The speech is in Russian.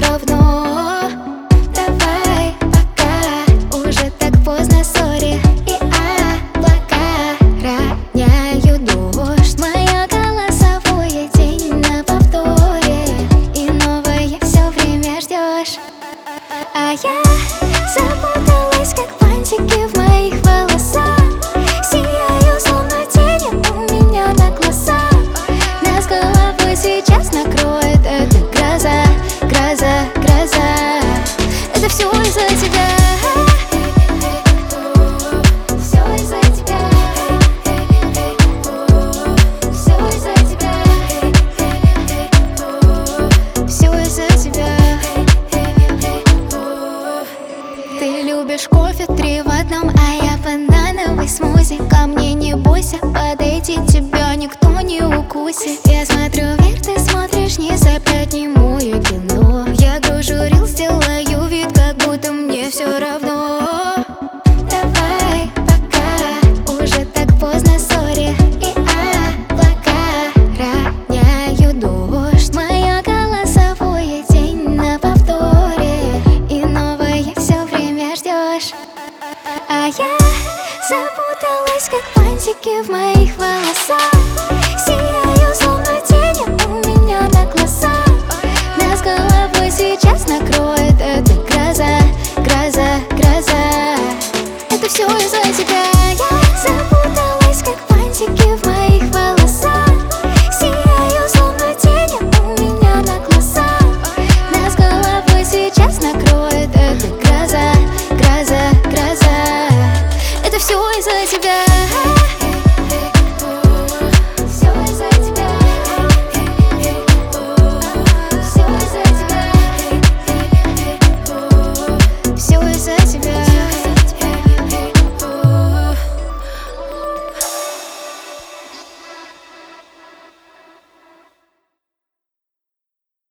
равно. Давай пока, уже так поздно, сори. И облака роняют дождь. Мое голосовое день на повторе, и новое все время ждешь. А я запуталась, как бантики в моих волосах. Сияю, словно тени у меня на глазах. Нас головой сейчас накроет эта гроза, гроза, гроза. Это все из-за тебя. Все из-за тебя. Все из-за тебя. Все из-за тебя. Ты любишь кофе 3 в одном, а я банановый смузи. Ко мне не бойся подойти, тебя никто не укусит. Я смотрю вверх, ты смотришь вниз, опять немое кино. Я гружу рилс, делаю вид, как будто мне все равно. Давай пока, уже так поздно, сори. И облака роняют дождь. Мое голосовое день на повторе, и новое все время ждешь. А я запуталась, как бантики в моих волосах. Сияю, словно тени у меня на глазах. Нас головой сейчас накроет эта гроза, гроза, гроза. Это все из-за тебя. Я запуталась, как бантики в моих волосах. Сияю, словно тени у меня на глазах. Нас головой сейчас накроет эта гроза, гроза, гроза. Это все из-за тебя.